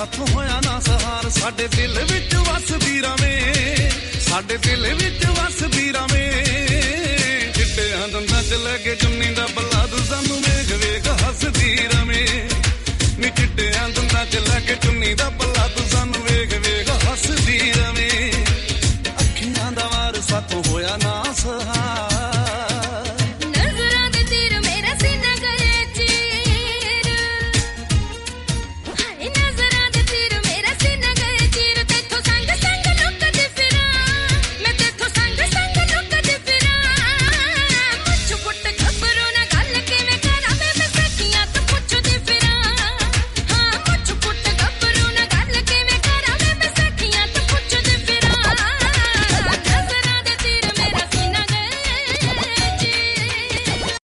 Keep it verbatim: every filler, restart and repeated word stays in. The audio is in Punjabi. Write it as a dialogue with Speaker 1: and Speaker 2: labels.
Speaker 1: ਸਾਥੋਂ ਹੋਇਆ ਨਾ ਸਹਾਰ, ਸਾਡੇ ਦਿਲ ਵਿੱਚ ਵਸਦੀ ਰਵੇਂ, ਸਾਡੇ ਦਿਲ ਵਿੱਚ ਵਸਦੀ ਰਵੇਂ। ਚਿੱਟਿਆਂ ਦੰਦਾਂ ਚ ਲੈ ਕੇ ਚੁੰਨੀ ਦਾ ਪੱਲਾ ਤੂੰ ਸਾਨੂੰ ਵੇਖ ਵੇਖ ਹੱਸਦੀ ਰਵੇਂ ਨੀ। ਚਿੱਟਿਆਂ ਦੰਦਾਂ ਚ ਲੈ ਕੇ ਚੁੰਨੀ ਦਾ ਪੱਲਾ ਤੂੰ ਸਾਨੂੰ ਵੇਖ ਵੇਖ ਹੱਸਦੀ ਰਵੇਂ।